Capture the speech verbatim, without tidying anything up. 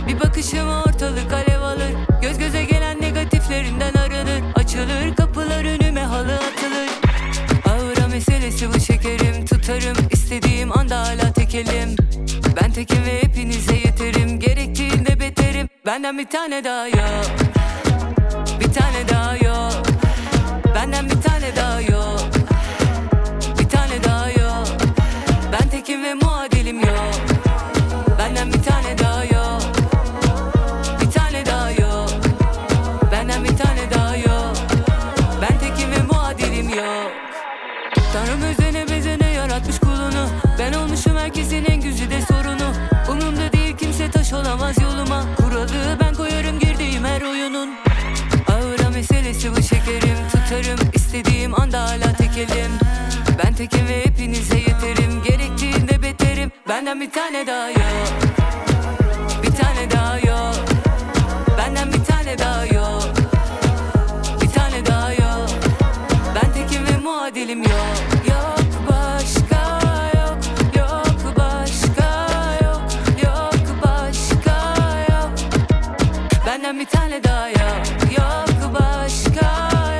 Bir bakışıma ortalık alev alır. Göz göze gelen negatiflerinden arınır. Açılır kapılar önüme, halı atılır. Aura meselesi bu şekerim. Tutarım istediğim anda hala tekelim. Ben tekim ve hepinize yeterim. Gerektiğinde beterim. Benden bir tane daha yok. Bir tane daha yok. Benden bir tane daha yok. Bir tane daha yok. Ben tekim ve muadilim yok. Benden bir tane daha yok. Bir tane daha yok. Benden bir tane daha yok. Ben tekim ve muadilim yok. Tanrım özene bezene yaratmış kulunu. Ben olmuşum herkesin en güzide sorunu. Umurumda değil kimse taş olamaz yoluma. Kuralı ben koyarım girdiğim her oyunun. Aura meselesi bu şekerim. Tutarım istediğim anda hala tekelim. Ben tekim ve hepinize yeterim. Gerektiğinde beterim. Benden bir tane daha yok. Bir tane daha yok. Benden bir tane daha yok. Bir tane daha yok. Ben tekim ve muadilim yok. Yok başka yok. Yok başka yok. Yok başka yok. Benden bir tane daha yok. Yok başka yok.